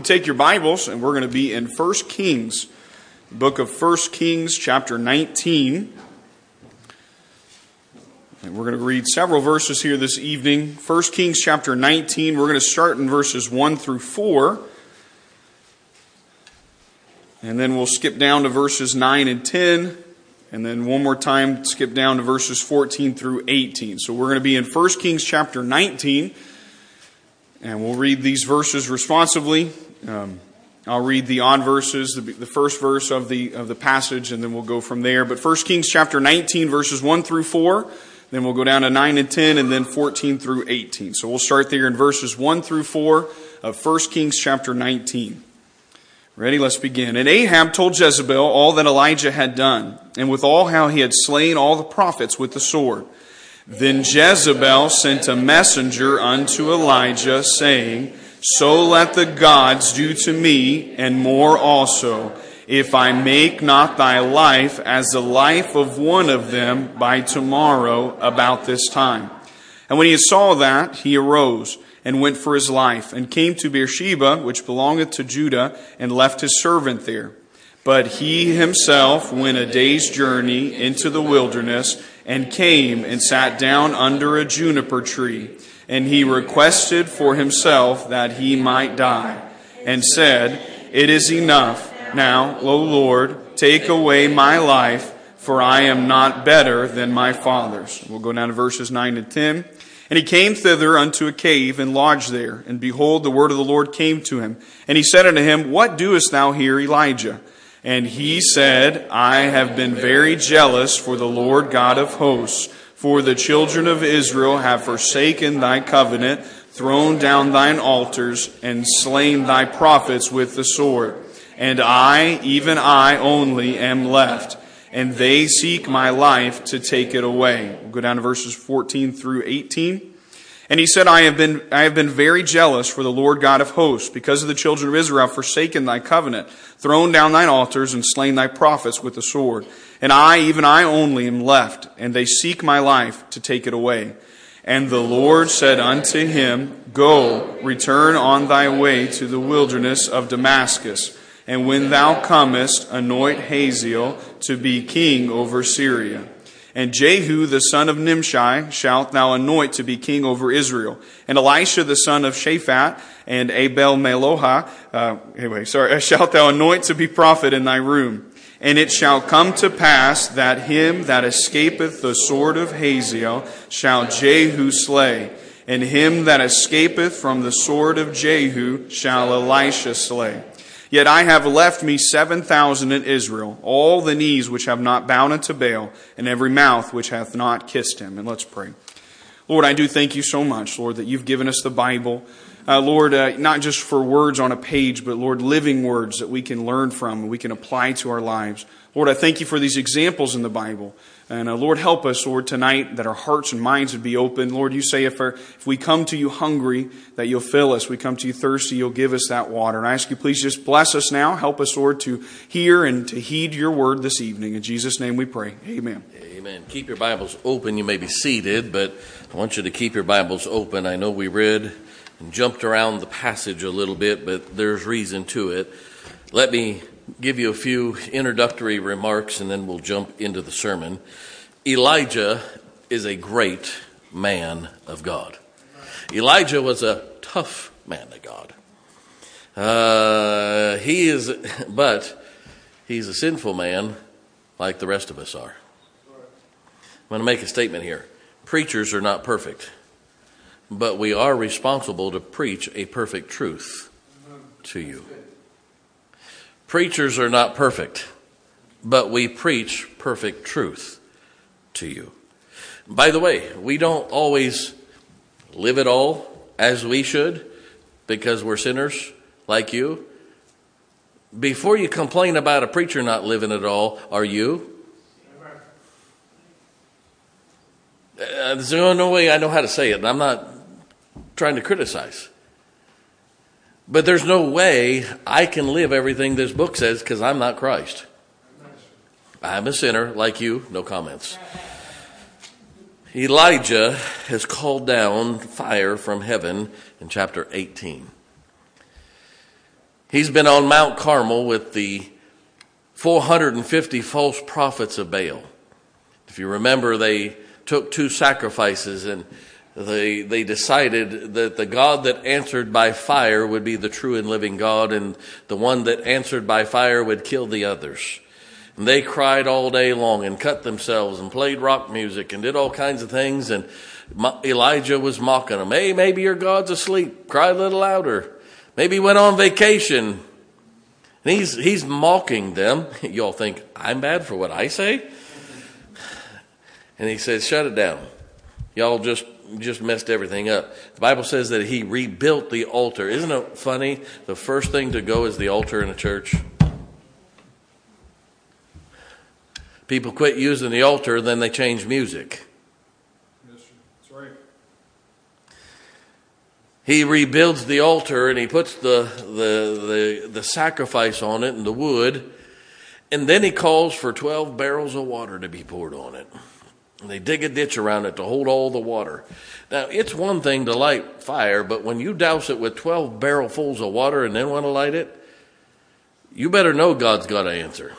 You take your Bibles, and we're going to be in 1 Kings, the book of 1 Kings, chapter 19. And we're going to read several verses here this evening. 1 Kings, chapter 19, we're going to start in verses 1 through 4. And then we'll skip down to verses 9 and 10. And then one more time, skip down to verses 14 through 18. So we're going to be in 1 Kings, chapter 19. And we'll read these verses responsively. I'll read the odd verses, the first verse of the passage, and then we'll go from there. But 1 Kings chapter 19, verses 1 through 4. Then we'll go down to 9 and 10, and then 14 through 18. So we'll start there in verses 1 through 4 of 1 Kings chapter 19. Ready? Let's begin. And Ahab told Jezebel all that Elijah had done, and withal how he had slain all the prophets with the sword. Then Jezebel sent a messenger unto Elijah, saying, So let the gods do to me, and more also, if I make not thy life as the life of one of them by tomorrow about this time. And when he saw that, he arose, and went for his life, and came to Beersheba, which belongeth to Judah, and left his servant there. But he himself went a day's journey into the wilderness, and came and sat down under a juniper tree. And he requested for himself that he might die, and said, It is enough. Now, O Lord, take away my life, for I am not better than my fathers. We'll go down to verses 9 and 10. And he came thither unto a cave, and lodged there. And behold, the word of the Lord came to him. And he said unto him, What doest thou here, Elijah? And he said, I have been very jealous for the Lord God of hosts, for the children of Israel have forsaken thy covenant, thrown down thine altars, and slain thy prophets with the sword. And I, even I only, am left, and they seek my life to take it away. We'll go down to verses 14 through 18. And he said, I have been very jealous for the Lord God of hosts, because of the children of Israel have forsaken thy covenant, thrown down thine altars, and slain thy prophets with the sword. And I, even I only, am left, and they seek my life to take it away. And the Lord said unto him, Go, return on thy way to the wilderness of Damascus, and when thou comest, anoint Hazael to be king over Syria. And Jehu the son of Nimshi shalt thou anoint to be king over Israel. And Elisha the son of Shaphat and Abel Meloha, shalt thou anoint to be prophet in thy room. And it shall come to pass that him that escapeth the sword of Hazael shall Jehu slay. And him that escapeth from the sword of Jehu shall Elisha slay. Yet I have left me 7,000 in Israel, all the knees which have not bowed unto Baal, and every mouth which hath not kissed him. And let's pray. Lord, I do thank you so much, Lord, that you've given us the Bible. Lord, not just for words on a page, but Lord, living words that we can learn from and we can apply to our lives. Lord, I thank you for these examples in the Bible. And Lord, help us, Lord, tonight that our hearts and minds would be open. Lord, you say if we come to you hungry, that you'll fill us. We come to you thirsty, you'll give us that water. And I ask you, please just bless us now. Help us, Lord, to hear and to heed your word this evening. In Jesus' name we pray. Amen. Amen. Keep your Bibles open. You may be seated, but I want you to keep your Bibles open. I know we read and jumped around the passage a little bit, but there's reason to it. Let me give you a few introductory remarks, and then we'll jump into the sermon. Elijah is a great man of God. Elijah was a tough man of God. But he's a sinful man like the rest of us are. I'm going to make a statement here. Preachers are not perfect, but we are responsible to preach a perfect truth to you. Preachers are not perfect, but we preach perfect truth to you. By the way, we don't always live it all as we should because we're sinners like you. Before you complain about a preacher not living it all, are you? There's no way I know how to say it, and I'm not trying to criticize. But there's no way I can live everything this book says because I'm not Christ. I'm a sinner like you, no comments. Elijah has called down fire from heaven in chapter 18. He's been on Mount Carmel with the 450 false prophets of Baal. If you remember, they took 2 sacrifices, and they decided that the God that answered by fire would be the true and living God, and the one that answered by fire would kill the others. And they cried all day long and cut themselves and played rock music and did all kinds of things. And Elijah was mocking them. Hey, maybe your God's asleep. Cry a little louder. Maybe he went on vacation. And he's mocking them. Y'all think, I'm bad for what I say? And he says, shut it down. Y'all just messed everything up. The Bible says that he rebuilt the altar. Isn't it funny? The first thing to go is the altar in a church. People quit using the altar, then they change music. Yes, sir. That's right. He rebuilds the altar and he puts the sacrifice on it and the wood. And then he calls for 12 barrels of water to be poured on it. And they dig a ditch around it to hold all the water. Now, it's one thing to light fire, but when you douse it with 12 barrelfuls of water and then want to light it, you better know God's got to answer.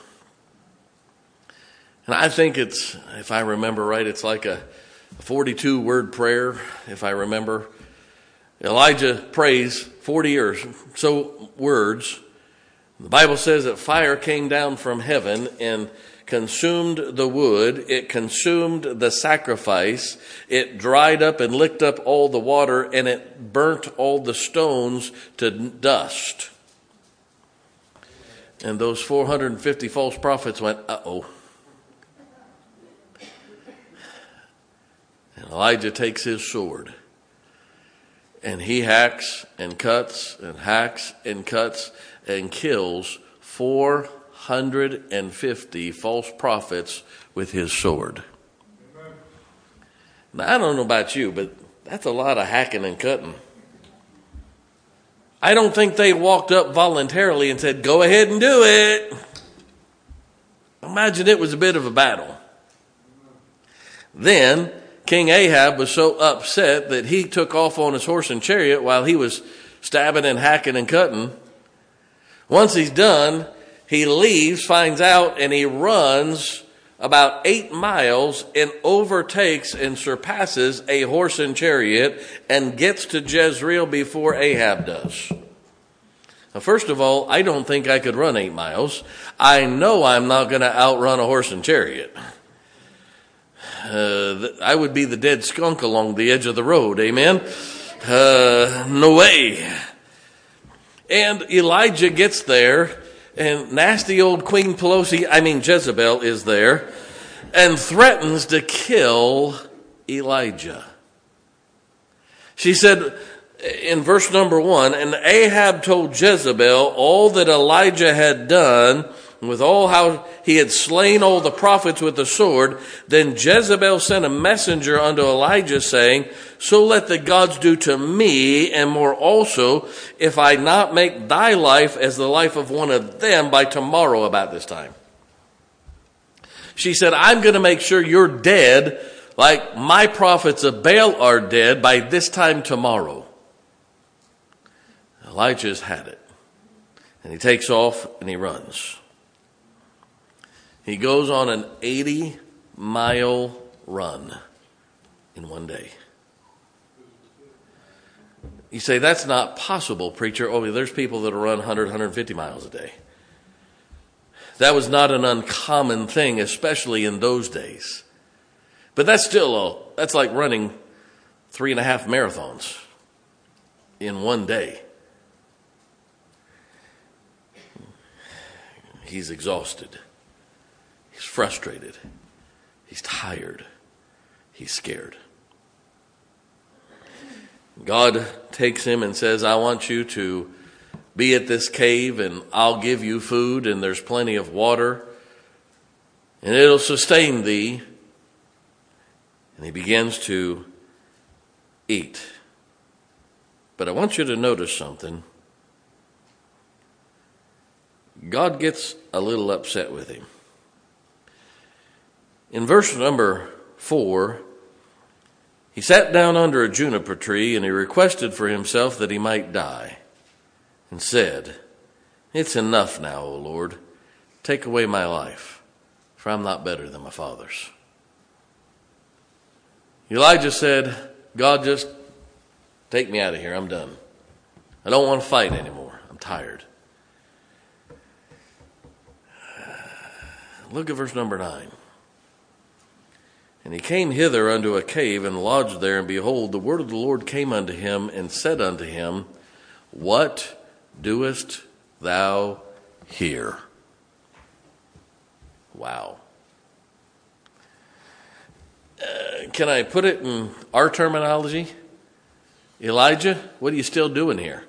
And I think it's, if I remember right, it's like a 42-word prayer, if I remember. Elijah prays 40 or so words. The Bible says that fire came down from heaven and consumed the wood. It consumed the sacrifice. It dried up and licked up all the water, and it burnt all the stones to dust. And those 450 false prophets went, uh-oh. And Elijah takes his sword, and he hacks and cuts and hacks and cuts and kills 450 false prophets with his sword. Now, I don't know about you, but that's a lot of hacking and cutting. I don't think they walked up voluntarily and said, go ahead and do it. Imagine it was a bit of a battle. Then King Ahab was so upset that he took off on his horse and chariot while he was stabbing and hacking and cutting. Once he's done, he leaves, finds out, and he runs about 8 miles and overtakes and surpasses a horse and chariot and gets to Jezreel before Ahab does. Now, first of all, I don't think I could run 8 miles. I know I'm not going to outrun a horse and chariot. I would be the dead skunk along the edge of the road. Amen? No way. And Elijah gets there, and nasty old Queen Jezebel is there, and threatens to kill Elijah. She said in verse number 1, and Ahab told Jezebel all that Elijah had done, with all how he had slain all the prophets with the sword. Then Jezebel sent a messenger unto Elijah, saying, so let the gods do to me, and more also, if I not make thy life as the life of one of them by tomorrow about this time. She said, I'm going to make sure you're dead like my prophets of Baal are dead by this time tomorrow. Elijah's had it. And he takes off and he runs. He goes on an 80-mile run in one day. You say, that's not possible, preacher. Oh, there's people that run 100, 150 miles a day. That was not an uncommon thing, especially in those days. But that's like running 3.5 marathons in one day. He's exhausted. He's frustrated. He's tired. He's scared. God takes him and says, I want you to be at this cave, and I'll give you food, and there's plenty of water, and it'll sustain thee. And he begins to eat. But I want you to notice something. God gets a little upset with him. In verse number 4, he sat down under a juniper tree, and he requested for himself that he might die, and said, It's enough now, O Lord. Take away my life, for I'm not better than my fathers. Elijah said, God, just take me out of here. I'm done. I don't want to fight anymore. I'm tired. Look at verse number 9. And he came hither unto a cave and lodged there, and behold, the word of the Lord came unto him and said unto him, What doest thou here? Wow. Can I put it in our terminology? Elijah, what are you still doing here?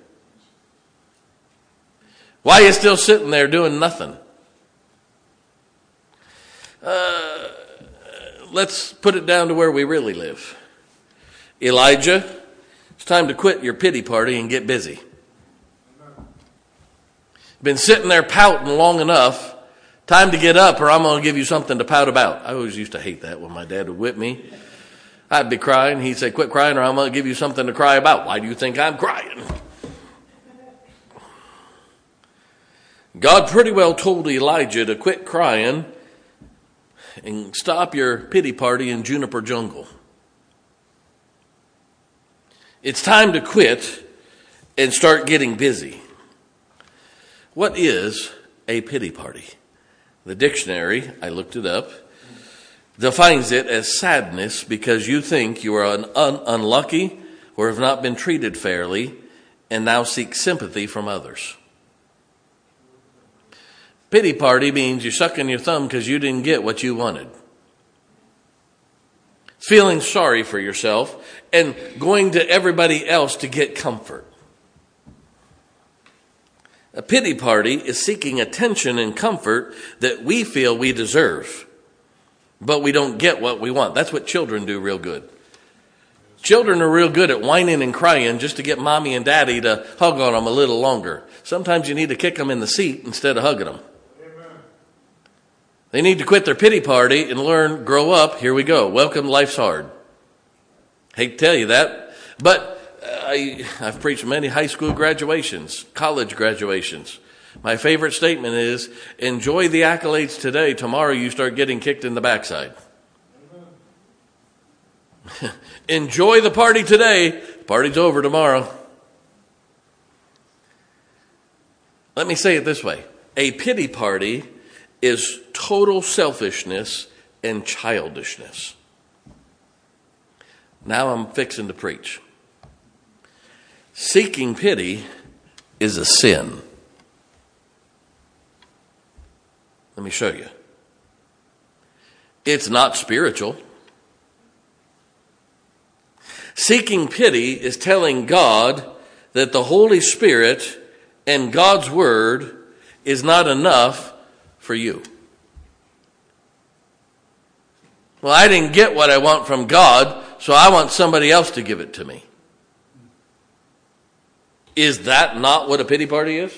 Why are you still sitting there doing nothing? Let's put it down to where we really live. Elijah, it's time to quit your pity party and get busy. Been sitting there pouting long enough. Time to get up or I'm going to give you something to pout about. I always used to hate that when my dad would whip me. I'd be crying. He'd say, quit crying or I'm going to give you something to cry about. Why do you think I'm crying? God pretty well told Elijah to quit crying and stop your pity party in Juniper Jungle. It's time to quit and start getting busy. What is a pity party? The dictionary, I looked it up, defines it as sadness because you think you are unlucky or have not been treated fairly and now seek sympathy from others. Pity party means you're sucking your thumb because you didn't get what you wanted. Feeling sorry for yourself and going to everybody else to get comfort. A pity party is seeking attention and comfort that we feel we deserve, but we don't get what we want. That's what children do real good. Children are real good at whining and crying just to get mommy and daddy to hug on them a little longer. Sometimes you need to kick them in the seat instead of hugging them. They need to quit their pity party and learn, grow up. Here we go. Welcome, life's hard. Hate to tell you that, but I've preached many high school graduations, college graduations. My favorite statement is, enjoy the accolades today. Tomorrow you start getting kicked in the backside. Enjoy the party today. Party's over tomorrow. Let me say it this way. A pity party is total selfishness and childishness. Now I'm fixing to preach. Seeking pity is a sin. Let me show you. It's not spiritual. Seeking pity is telling God that the Holy Spirit and God's Word is not enough for you. Well, I didn't get what I want from God, so I want somebody else to give it to me. Is that not what a pity party is?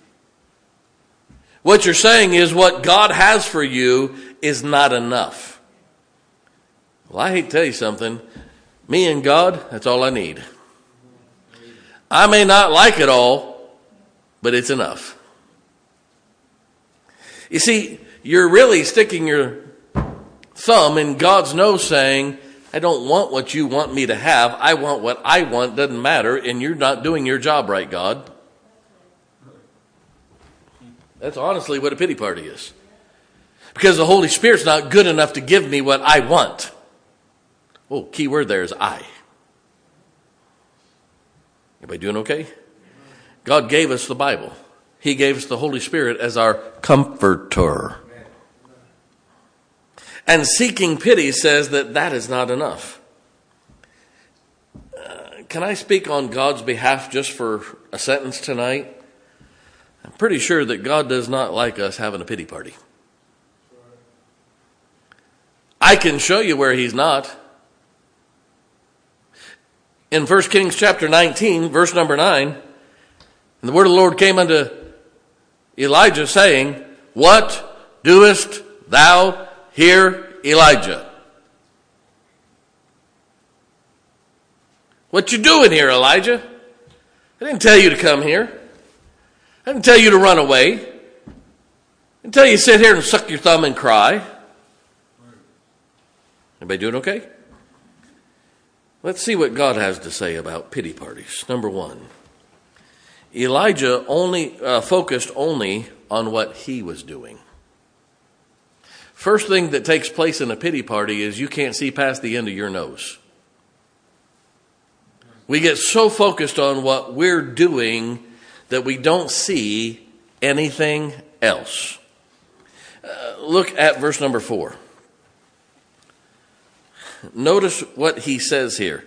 What you're saying is what God has for you is not enough. Well, I hate to tell you something. Me and God, that's all I need. I may not like it all, but it's enough. You see, you're really sticking your thumb in God's nose saying, I don't want what you want me to have. I want what I want. Doesn't matter. And you're not doing your job right, God. That's honestly what a pity party is. Because the Holy Spirit's not good enough to give me what I want. Oh, key word there is I. Everybody doing okay? God gave us the Bible. He gave us the Holy Spirit as our comforter. And seeking pity says that that is not enough. Can I speak on God's behalf just for a sentence tonight? I'm pretty sure that God does not like us having a pity party. I can show you where he's not. In 1 Kings chapter 19, verse number 9, and the word of the Lord came unto Elijah saying, What doest thou here, Elijah? What you doing here, Elijah? I didn't tell you to come here. I didn't tell you to run away. I didn't tell you to sit here and suck your thumb and cry. Everybody doing okay? Let's see what God has to say about pity parties. Number one, Elijah focused only on what he was doing. First thing that takes place in a pity party is you can't see past the end of your nose. We get so focused on what we're doing that we don't see anything else. Look at verse number 4. Notice what he says here.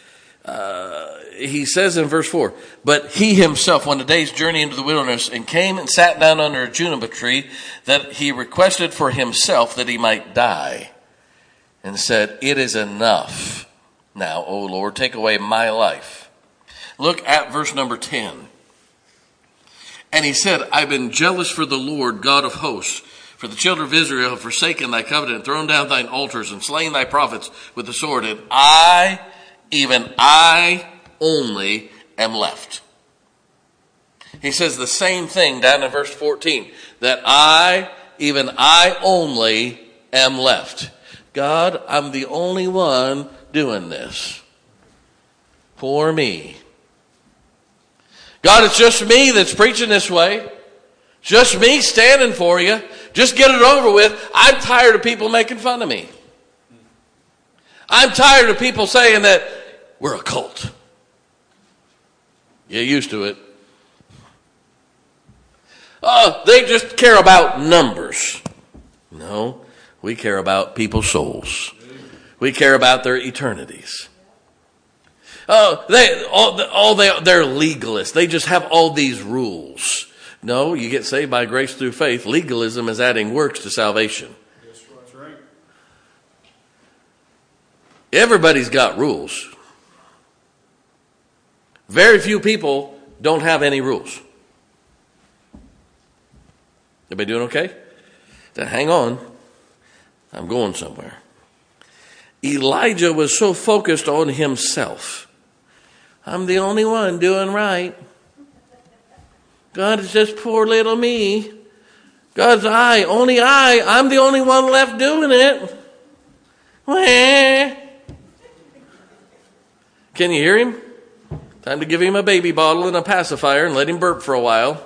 He says in verse 4, but he himself went a day's journey into the wilderness and came and sat down under a juniper tree that he requested for himself that he might die, and said, it is enough. Now, O Lord, take away my life. Look at verse number 10. And he said, I've been jealous for the Lord God of hosts, for the children of Israel have forsaken thy covenant, thrown down thine altars, and slain thy prophets with the sword. And I, even I only, am left. He says the same thing down in verse 14, that I, even I only, am left. God, I'm the only one doing this. Poor me. God, it's just me that's preaching this way. Just me standing for you. Just get it over with. I'm tired of people making fun of me. I'm tired of people saying that we're a cult. Get used to it. Oh, they just care about numbers. No, we care about people's souls. We care about their eternities. Oh, they're legalists. They just have all these rules. No, you get saved by grace through faith. Legalism is adding works to salvation. That's right. Everybody's got rules. Very few people don't have any rules. Everybody doing okay? Then hang on. I'm going somewhere. Elijah was so focused on himself. I'm the only one doing right. God, it's just poor little me. God's only I'm the only one left doing it. Wah. Can you hear him? Time to give him a baby bottle and a pacifier and let him burp for a while.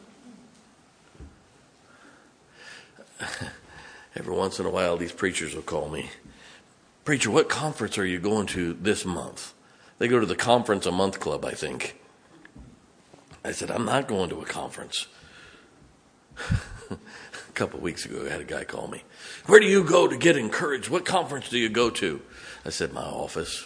Every once in a while, these preachers will call me. Preacher, what conference are you going to this month? They go to the Conference a Month Club, I think. I said, I'm not going to a conference. A couple of weeks ago, I had a guy call me. Where do you go to get encouraged? What conference do you go to? I said, my office.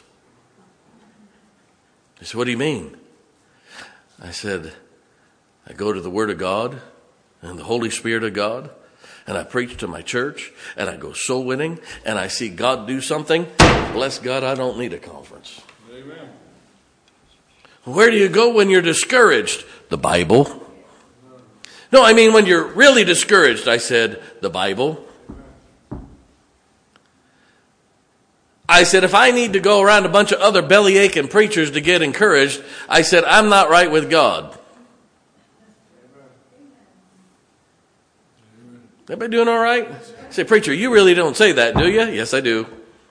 He said, what do you mean? I said, I go to the Word of God and the Holy Spirit of God, and I preach to my church, and I go soul winning, and I see God do something. Bless God, I don't need a conference. Amen. Where do you go when you're discouraged? The Bible. No, I mean when you're really discouraged. I said, the Bible. I said, if I need to go around a bunch of other belly aching preachers to get encouraged, I said, I'm not right with God. Everybody doing all right? I say, preacher, you really don't say that, do you? Yes, I do.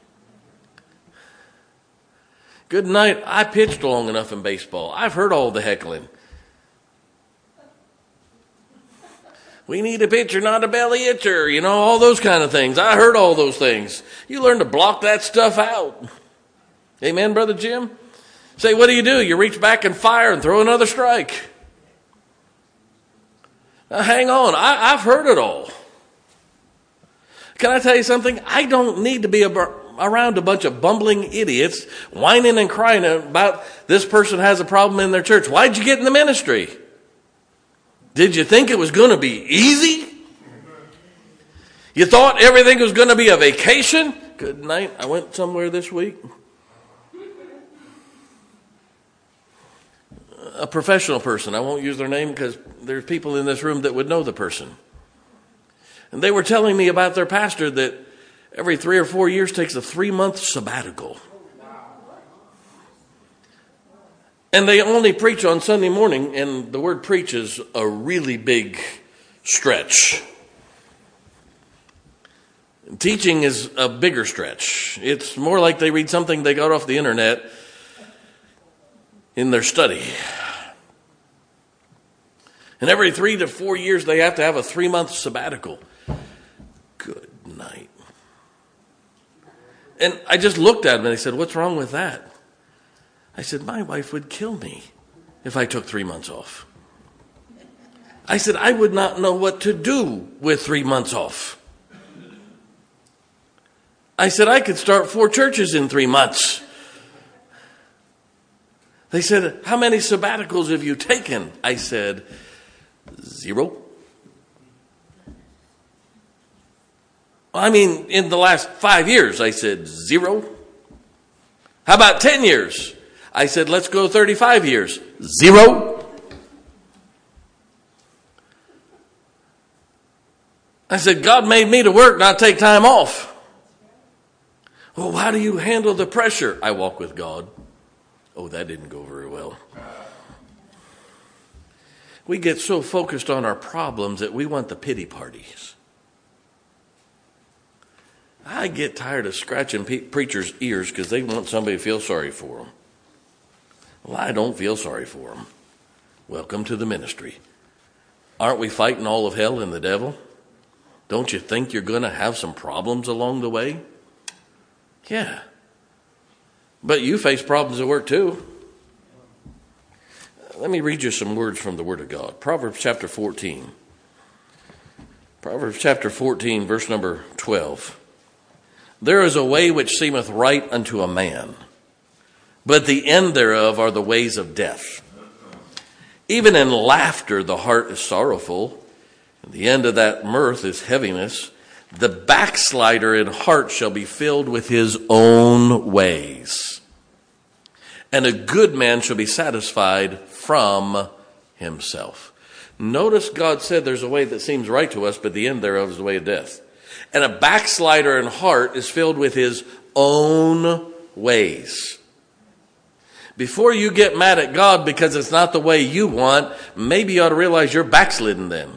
Good night. I pitched long enough in baseball. I've heard all the heckling. We need a pitcher, not a belly itcher. You know, all those kind of things. I heard all those things. You learn to block that stuff out. Amen, Brother Jim? Say, what do? You reach back and fire and throw another strike. Now, hang on. I've heard it all. Can I tell you something? I don't need to be around a bunch of bumbling idiots whining and crying about this person has a problem in their church. Why'd you get in the ministry? Did you think it was going to be easy? You thought everything was going to be a vacation? Good night. I went somewhere this week. A professional person. I won't use their name because there's people in this room that would know the person. And they were telling me about their pastor that every 3 or 4 years takes a 3-month sabbatical. And they only preach on Sunday morning, and the word preach is a really big stretch. Teaching is a bigger stretch. It's more like they read something they got off the internet in their study. And every 3 to 4 years, they have to have a 3-month sabbatical. Good night. And I just looked at him and I said, what's wrong with that? I said, my wife would kill me if I took 3 months off. I said, I would not know what to do with 3 months off. I said, I could start 4 churches in 3 months. They said, how many sabbaticals have you taken? I said, 0. I mean, in the last 5 years, I said 0. How about 10 years? I said, let's go 35 years. 0. I said, God made me to work, not take time off. Well, how do you handle the pressure? I walk with God. Oh, that didn't go very well. We get so focused on our problems that we want the pity parties. I get tired of scratching preachers' ears because they want somebody to feel sorry for them. Well, I don't feel sorry for them. Welcome to the ministry. Aren't we fighting all of hell and the devil? Don't you think you're going to have some problems along the way? Yeah. But you face problems at work too. Let me read you some words from the Word of God. Proverbs chapter 14. Proverbs chapter 14, verse number 12. There is a way which seemeth right unto a man, but the end thereof are the ways of death. Even in laughter the heart is sorrowful, and the end of that mirth is heaviness. The backslider in heart shall be filled with his own ways, and a good man shall be satisfied from himself. Notice God said there's a way that seems right to us, but the end thereof is the way of death. And a backslider in heart is filled with his own ways. Before you get mad at God because it's not the way you want, maybe you ought to realize you're backslidden then.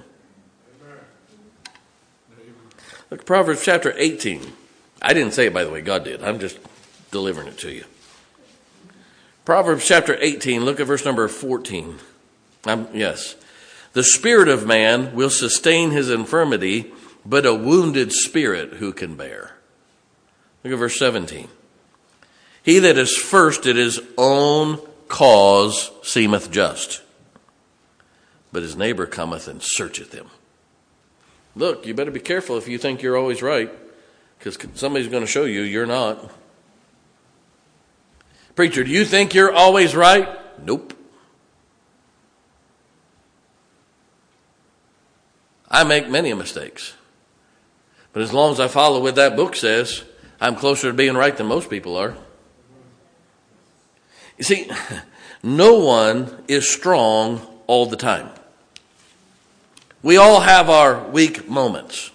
Look at Proverbs chapter 18. I didn't say it, by the way. God did. I'm just delivering it to you. Proverbs chapter 18, look at verse number 14. Yes. The spirit of man will sustain his infirmity, but a wounded spirit who can bear? Look at verse 17. He that is first at his own cause seemeth just, but his neighbor cometh and searcheth him. Look, you better be careful if you think you're always right, because somebody's going to show you you're not. Preacher, do you think you're always right? Nope. I make many mistakes. But as long as I follow what that book says, I'm closer to being right than most people are. You see, no one is strong all the time. We all have our weak moments.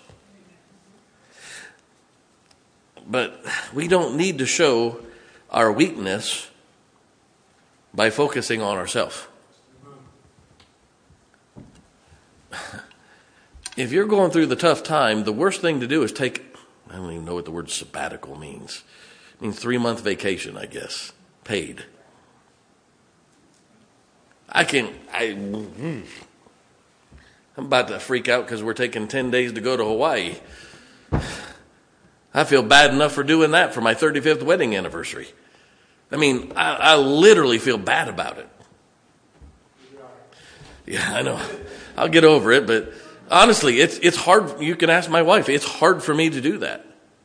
But we don't need to show our weakness by focusing on ourselves. If you're going through the tough time, the worst thing to do is take, I don't even know what the word sabbatical means. It means 3-month vacation, I guess, paid. I'm about to freak out because we're taking 10 days to go to Hawaii. I feel bad enough for doing that for my 35th wedding anniversary. I mean, I literally feel bad about it. Yeah, I know. I'll get over it, but honestly, it's hard. You can ask my wife. It's hard for me to do that.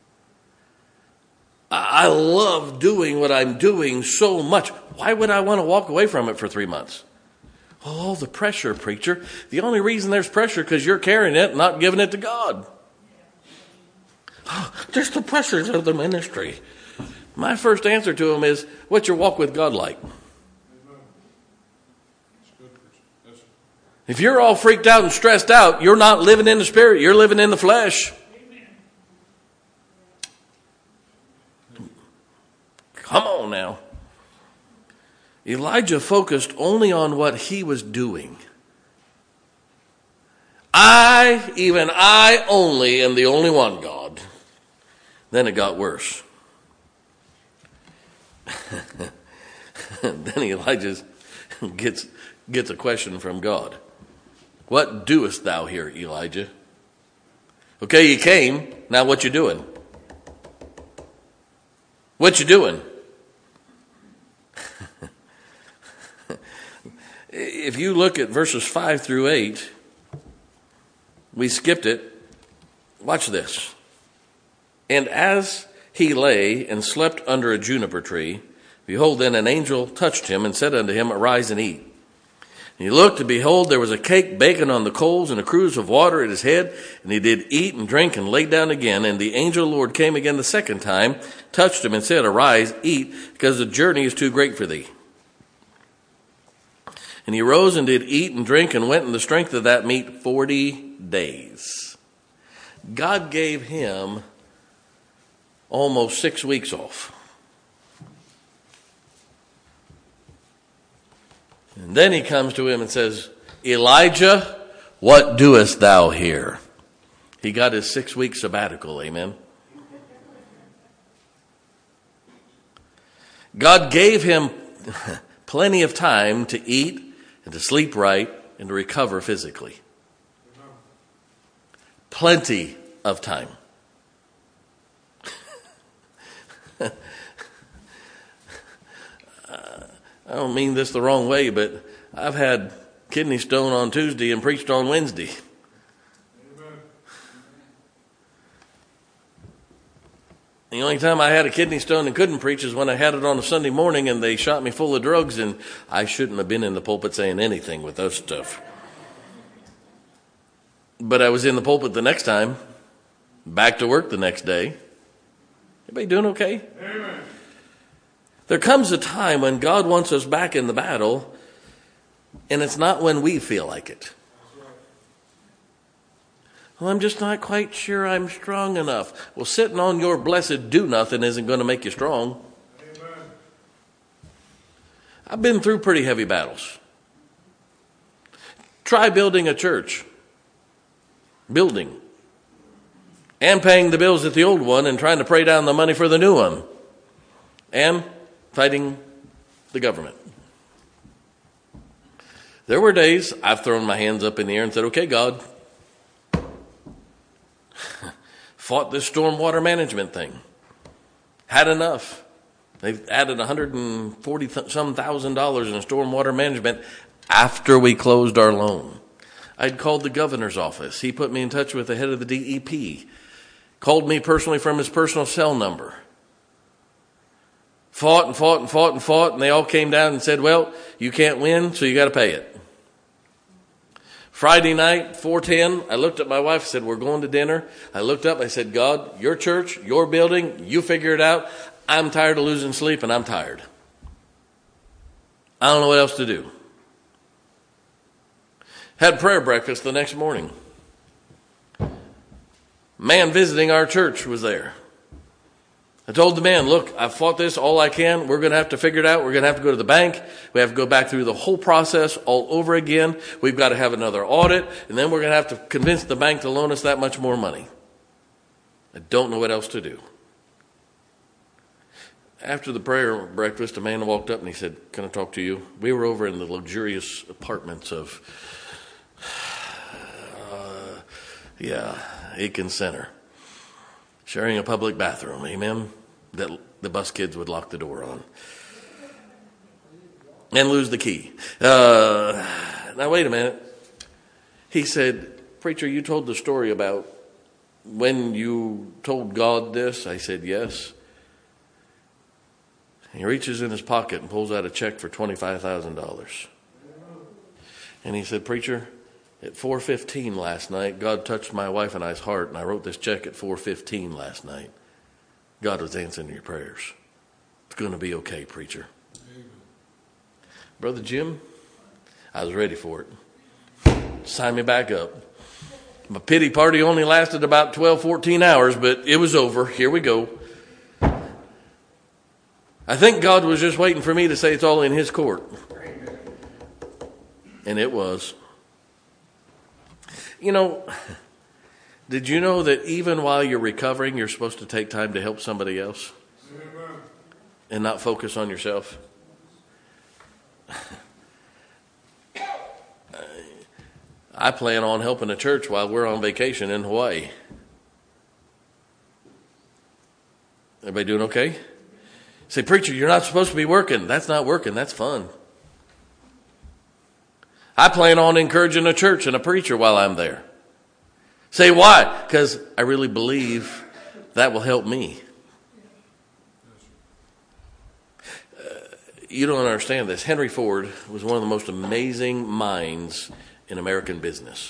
I love doing what I'm doing so much. Why would I want to walk away from it for 3 months? Oh, the pressure, preacher. The only reason there's pressure because you're carrying it, not giving it to God. Oh, just the pressures of the ministry. My first answer to him is, what's your walk with God like? If you're all freaked out and stressed out, you're not living in the spirit, you're living in the flesh. Come on now. Elijah focused only on what he was doing. Even I only am the only one, God. Then it got worse. Then Elijah gets a question from God. What doest thou here, Elijah? Okay, you came. Now what you doing? What you doing? If you look at verses 5 through 8, we skipped it. Watch this. And as he lay and slept under a juniper tree, behold, then an angel touched him and said unto him, Arise and eat. And he looked, and behold, there was a cake baking on the coals and a cruse of water at his head. And he did eat and drink and lay down again. And the angel of the Lord came again the second time, touched him and said, Arise, eat, because the journey is too great for thee. And he arose and did eat and drink and went in the strength of that meat 40 days. God gave him almost 6 weeks off. And then he comes to him and says, Elijah, what doest thou here? He got his 6 week sabbatical, amen. God gave him plenty of time to eat and to sleep right and to recover physically. Plenty of time. I don't mean this the wrong way, but I've had kidney stone on Tuesday and preached on Wednesday. The only time I had a kidney stone and couldn't preach is when I had it on a Sunday morning and they shot me full of drugs, and I shouldn't have been in the pulpit saying anything with those stuff. But I was in the pulpit the next time, back to work the next day. Everybody doing okay? Amen. There comes a time when God wants us back in the battle, and it's not when we feel like it. Well, I'm just not quite sure I'm strong enough. Well, sitting on your blessed do-nothing isn't going to make you strong. Amen. I've been through pretty heavy battles. Try building a church. Building. And paying the bills at the old one and trying to pray down the money for the new one. And fighting the government. There were days I've thrown my hands up in the air and said, okay, God. Fought this stormwater management thing. Had enough. They've added $140,000 in stormwater management after we closed our loan. I'd called the governor's office. He put me in touch with the head of the DEP. Called me personally from his personal cell number. Fought, and they all came down and said, well, you can't win, so you got to pay it. Friday night, 4:10, I looked at my wife and said, we're going to dinner. I looked up, I said, God, your church, your building, you figure it out. I'm tired of losing sleep, and I'm tired. I don't know what else to do. Had prayer breakfast the next morning. Man visiting our church was there. I told the man, look, I've fought this all I can. We're going to have to figure it out. We're going to have to go to the bank. We have to go back through the whole process all over again. We've got to have another audit. And then we're going to have to convince the bank to loan us that much more money. I don't know what else to do. After the prayer breakfast, a man walked up and he said, can I talk to you? We were over in the luxurious apartments of, Aiken Center. Sharing a public bathroom, amen, that the bus kids would lock the door on. And lose the key. Now, wait a minute. He said, preacher, you told the story about when you told God this. I said, yes. He reaches in his pocket and pulls out a check for $25,000. And he said, preacher, at 4:15 last night, God touched my wife and I's heart, and I wrote this check at 4:15 last night. God was answering your prayers. It's going to be okay, preacher. Amen. Brother Jim, I was ready for it. Sign me back up. My pity party only lasted about 12, 14 hours, but it was over. Here we go. I think God was just waiting for me to say it's all in his court. And it was. You know, did you know that even while you're recovering, you're supposed to take time to help somebody else? And not focus on yourself? I plan on helping a church while we're on vacation in Hawaii. Everybody doing okay? Say, preacher, you're not supposed to be working. That's not working. That's fun. I plan on encouraging a church and a preacher while I'm there. Say, why? Because I really believe that will help me. You don't understand this. Henry Ford was one of the most amazing minds in American business.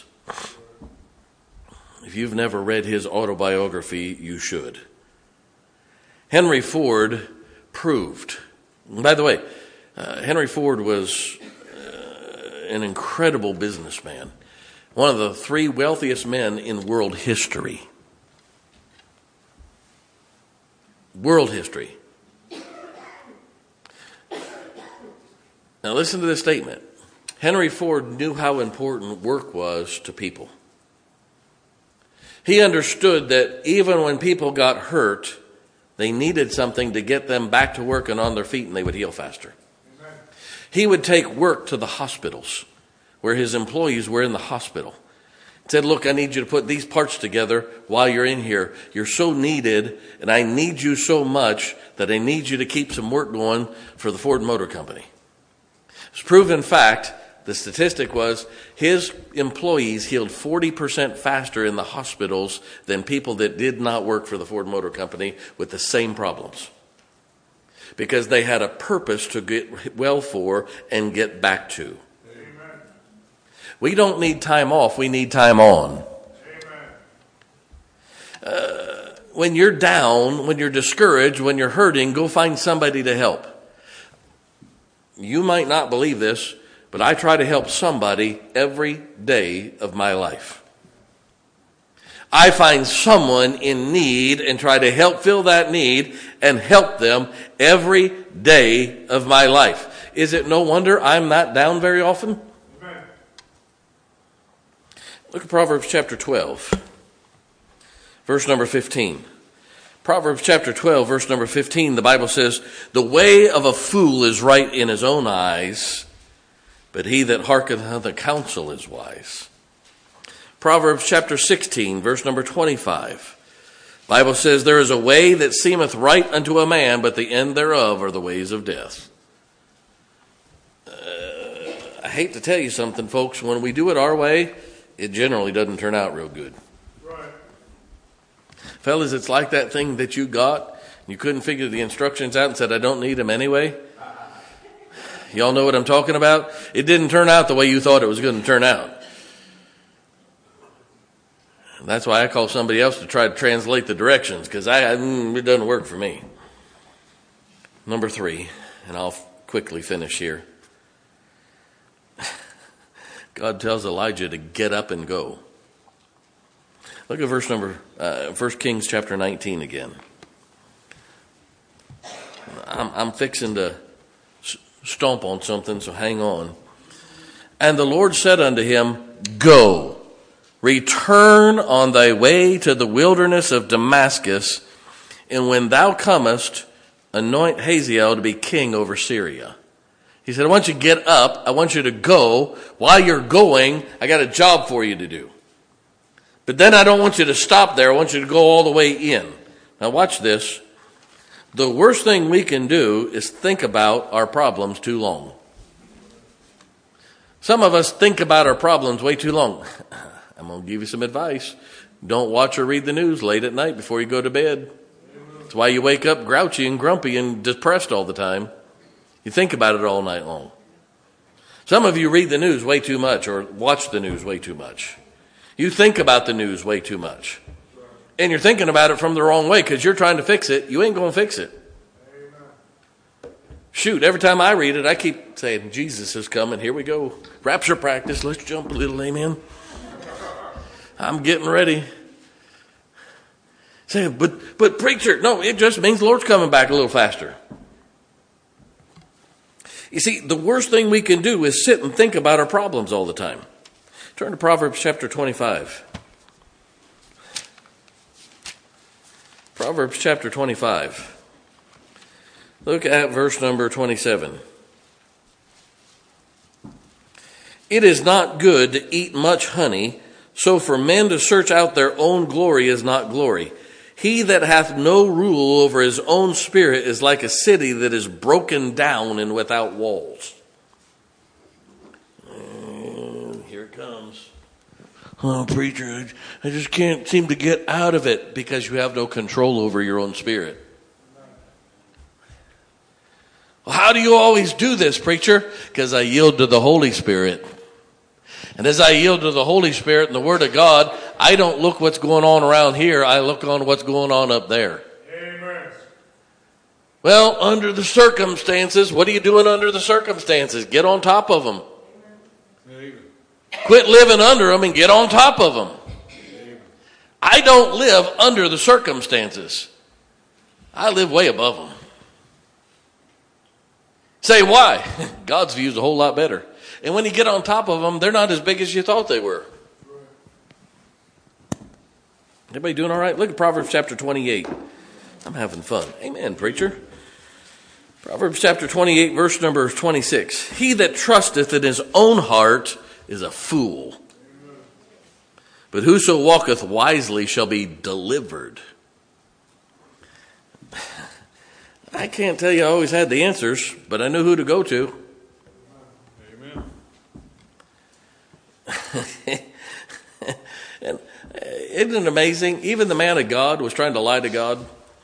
If you've never read his autobiography, you should. Henry Ford proved. By the way, Henry Ford was an incredible businessman. One of the 3 wealthiest men in world history. World history. Now listen to this statement. Henry Ford knew how important work was to people. He understood that even when people got hurt, they needed something to get them back to work and on their feet, and they would heal faster. Amen. He would take work to the hospitals where his employees were in the hospital. He said, look, I need you to put these parts together while you're in here. You're so needed, and I need you so much that I need you to keep some work going for the Ford Motor Company. It's proven fact. The statistic was his employees healed 40% faster in the hospitals than people that did not work for the Ford Motor Company with the same problems. Because they had a purpose to get well for and get back to. Amen. We don't need time off, we need time on. When you're down, when you're discouraged, when you're hurting, go find somebody to help. You might not believe this, but I try to help somebody every day of my life. I find someone in need and try to help fill that need and help them every day of my life. Is it no wonder I'm not down very often? Amen. Look at Proverbs chapter 12, verse number 15. Proverbs chapter 12, verse number 15, the Bible says, the way of a fool is right in his own eyes, but he that hearkeneth unto counsel is wise. Proverbs chapter 16, verse number 25. Bible says, there is a way that seemeth right unto a man, but the end thereof are the ways of death. I hate to tell you something, folks. When we do it our way, it generally doesn't turn out real good. Right. Fellas, it's like that thing that you got. You couldn't figure the instructions out and said, I don't need them anyway. Y'all know what I'm talking about? It didn't turn out the way you thought it was going to turn out. And that's why I call somebody else to try to translate the directions, because it doesn't work for me. Number 3, and I'll quickly finish here. God tells Elijah to get up and go. Look at verse number 1 Kings chapter 19 again. I'm fixing to stomp on something, so hang on. And the Lord said unto him, go, return on thy way to the wilderness of Damascus, and when thou comest, anoint Hazael to be king over Syria. He said, I want you to get up. I want you to go. While you're going, I got a job for you to do. But then I don't want you to stop there. I want you to go all the way in. Now watch this. The worst thing we can do is think about our problems too long. Some of us think about our problems way too long. I'm going to give you some advice. Don't watch or read the news late at night before you go to bed. That's why you wake up grouchy and grumpy and depressed all the time. You think about it all night long. Some of you read the news way too much or watch the news way too much. You think about the news way too much. And you're thinking about it from the wrong way because you're trying to fix it. You ain't going to fix it. Shoot, every time I read it, I keep saying, Jesus is coming. Here we go. Rapture practice. Let's jump a little, amen. I'm getting ready. Say, but preacher, no, it just means the Lord's coming back a little faster. You see, the worst thing we can do is sit and think about our problems all the time. Turn to Proverbs chapter 25. Proverbs chapter 25. Look at verse number 27. It is not good to eat much honey, so for men to search out their own glory is not glory. He that hath no rule over his own spirit is like a city that is broken down and without walls. And here it comes. Oh, preacher, I just can't seem to get out of it because you have no control over your own spirit. Well, how do you always do this, preacher? Because I yield to the Holy Spirit. And as I yield to the Holy Spirit and the Word of God, I don't look what's going on around here. I look on what's going on up there. Amen. Well, under the circumstances, what are you doing under the circumstances? Get on top of them. Amen. Quit living under them and get on top of them. Amen. I don't live under the circumstances. I live way above them. Say why? God's view is a whole lot better. And when you get on top of them, they're not as big as you thought they were. Everybody doing all right? Look at Proverbs chapter 28. I'm having fun. Amen, preacher. Proverbs chapter 28, verse number 26. He that trusteth in his own heart is a fool. But whoso walketh wisely shall be delivered. I can't tell you I always had the answers, but I knew who to go to. And isn't it amazing? Even the man of God was trying to lie to God.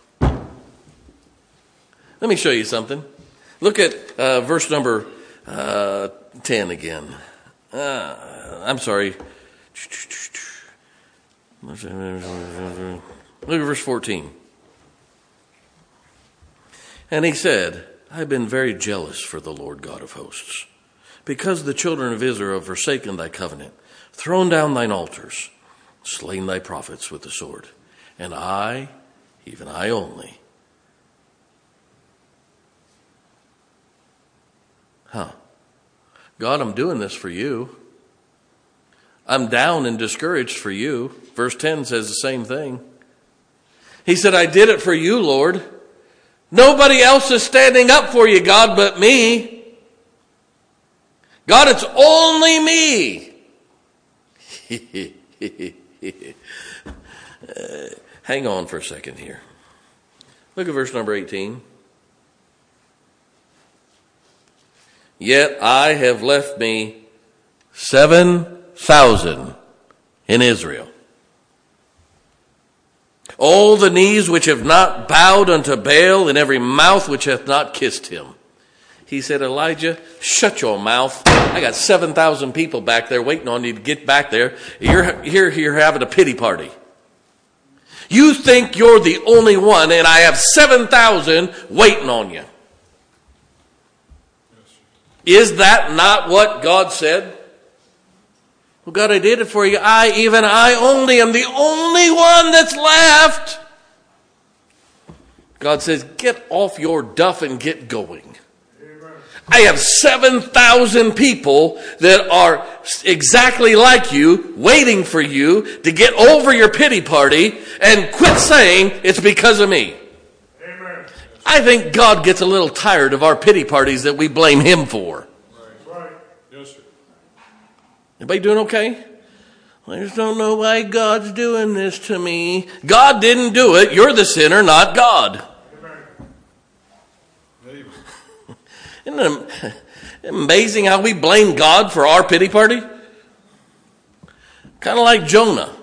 Let me show you something. Look at verse number 10 again. I'm sorry. Look at verse 14. And he said, I have been very jealous for the Lord God of hosts, because the children of Israel have forsaken thy covenant, thrown down thine altars, slain thy prophets with the sword. And I, even I only. God, I'm doing this for you. I'm down and discouraged for you. Verse 10 says the same thing. He said, I did it for you, Lord. Nobody else is standing up for you, God, but me. God, it's only me. Hang on for a second here. Look at verse number 18. Yet I have left me 7,000 in Israel. All the knees which have not bowed unto Baal, and every mouth which hath not kissed him. He said, Elijah, shut your mouth. I got 7,000 people back there waiting on you to get back there. You're having a pity party. You think you're the only one, and I have 7,000 waiting on you. Is that not what God said? Well, God, I did it for you. I only am the only one that's left. God says, get off your duff and get going. Amen. I have 7,000 people that are exactly like you, waiting for you to get over your pity party and quit saying it's because of me. Amen. I think God gets a little tired of our pity parties that we blame him for. Right. Yes, sir. Everybody doing okay? I just don't know why God's doing this to me. God didn't do it. You're the sinner, not God. Amen. Isn't it amazing how we blame God for our pity party? Kind of like Jonah.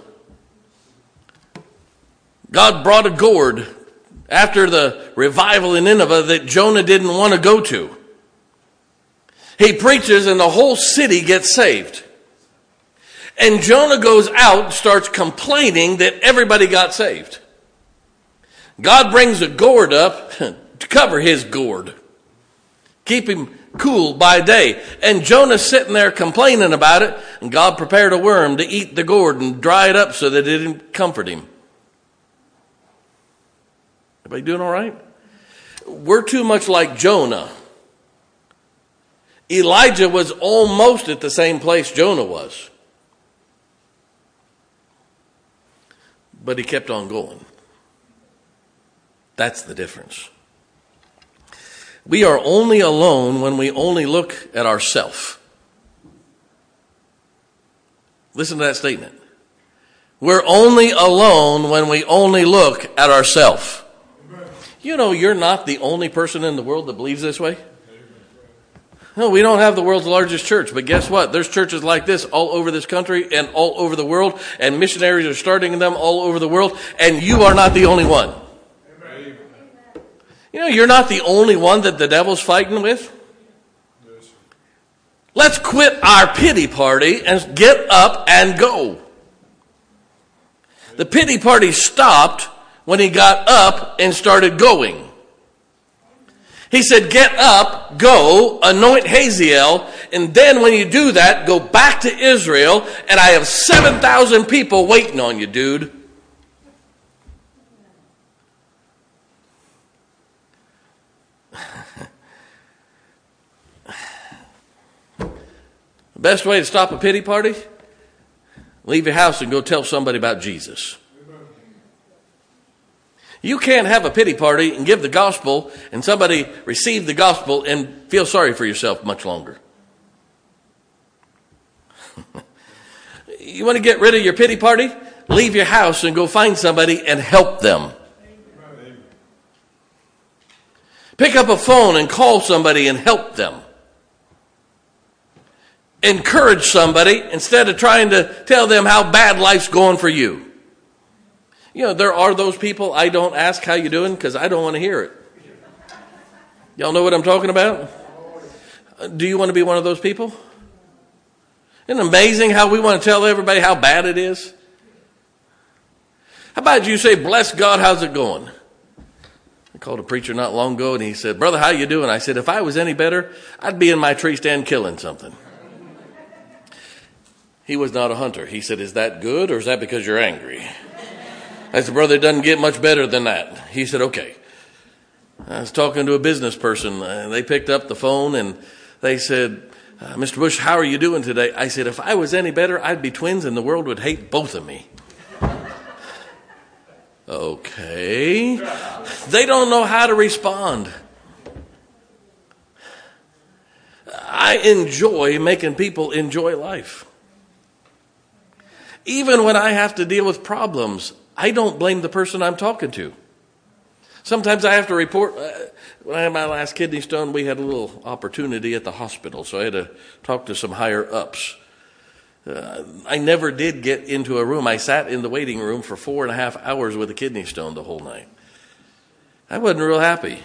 God brought a gourd after the revival in Nineveh that Jonah didn't want to go to. He preaches and the whole city gets saved. And Jonah goes out and starts complaining that everybody got saved. God brings a gourd up to cover his gourd. Keep him cool by day. And Jonah's sitting there complaining about it. And God prepared a worm to eat the gourd and dry it up so that it didn't comfort him. Everybody doing all right? We're too much like Jonah Elijah was almost at the same place Jonah was. But he kept on going. That's the difference. We are only alone when we only look at ourselves. Listen to that statement. We're only alone when we only look at ourselves. You know, you're not the only person in the world that believes this way. No, we don't have the world's largest church, but guess what? There's churches like this all over this country and all over the world, and missionaries are starting them all over the world, and you are not the only one. Amen. You know, you're not the only one that the devil's fighting with. Yes. Let's quit our pity party and get up and go. The pity party stopped when he got up and started going. He said, get up, go, anoint Hazael, and then when you do that, go back to Israel, and I have 7,000 people waiting on you, dude. The best way to stop a pity party? Leave your house and go tell somebody about Jesus. You can't have a pity party and give the gospel and somebody receive the gospel and feel sorry for yourself much longer. You want to get rid of your pity party? Leave your house and go find somebody and help them. Pick up a phone and call somebody and help them. Encourage somebody instead of trying to tell them how bad life's going for you. You know, there are those people I don't ask how you doing because I don't want to hear it. Y'all know what I'm talking about? Do you want to be one of those people? Isn't it amazing how we want to tell everybody how bad it is? How about you say, bless God, how's it going? I called a preacher not long ago and he said, brother, how you doing? I said, if I was any better, I'd be in my tree stand killing something. He was not a hunter. He said, is that good or is that because you're angry? I said, brother, it doesn't get much better than that. He said, okay. I was talking to a business person, and they picked up the phone, and they said, Mr. Bush, how are you doing today? I said, if I was any better, I'd be twins, and the world would hate both of me. Okay. They don't know how to respond. I enjoy making people enjoy life. Even when I have to deal with problems, I don't blame the person I'm talking to. Sometimes I have to report. When I had my last kidney stone, we had a little opportunity at the hospital, so I had to talk to some higher ups. I never did get into a room. I sat in the waiting room for 4.5 hours with a kidney stone the whole night. I wasn't real happy.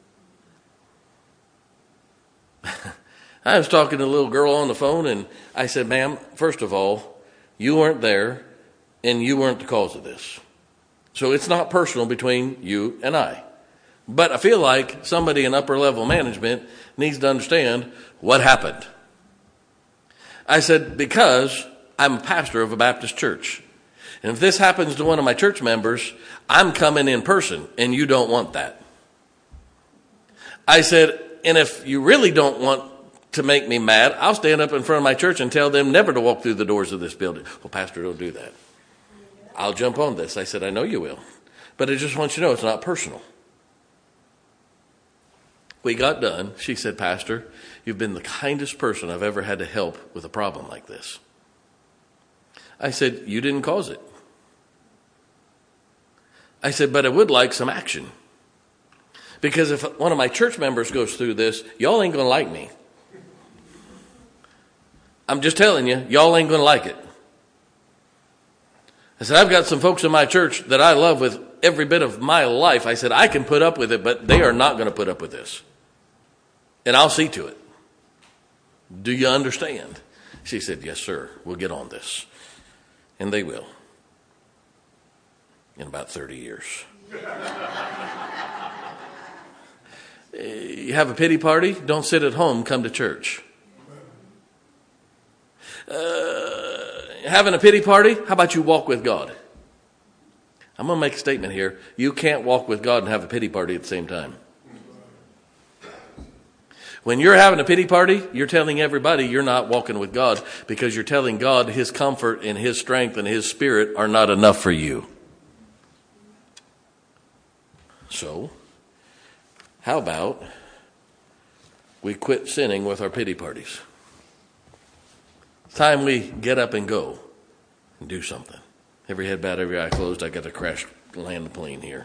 I was talking to a little girl on the phone, and I said, ma'am, first of all, you weren't there. And you weren't the cause of this. So it's not personal between you and I. But I feel like somebody in upper level management needs to understand what happened. I said, because I'm a pastor of a Baptist church. And if this happens to one of my church members, I'm coming in person, and you don't want that. I said, and if you really don't want to make me mad, I'll stand up in front of my church and tell them never to walk through the doors of this building. Well, Pastor, don't do that. I'll jump on this. I said, I know you will. But I just want you to know it's not personal. We got done. She said, Pastor, you've been the kindest person I've ever had to help with a problem like this. I said, you didn't cause it. I said, but I would like some action. Because if one of my church members goes through this, y'all ain't going to like me. I'm just telling you, y'all ain't going to like it. I said, I've got some folks in my church that I love with every bit of my life. I said, I can put up with it, but they are not going to put up with this. And I'll see to it. Do you understand? She said, yes, sir. We'll get on this. And they will. In about 30 years. You have a pity party? Don't sit at home. Come to church. Having a pity party? How about you walk with God? I'm going to make a statement here. You can't walk with God and have a pity party at the same time. When you're having a pity party, you're telling everybody you're not walking with God, because you're telling God His comfort and His strength and His Spirit are not enough for you. So, how about we quit sinning with our pity parties? It's time we get up and go and do something. Every head bowed, every eye closed. I got to crash land the plane here.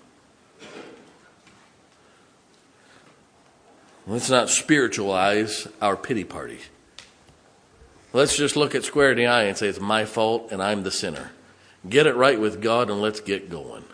Let's not spiritualize our pity party. Let's just look it square in the eye and say, it's my fault and I'm the sinner. Get it right with God and let's get going.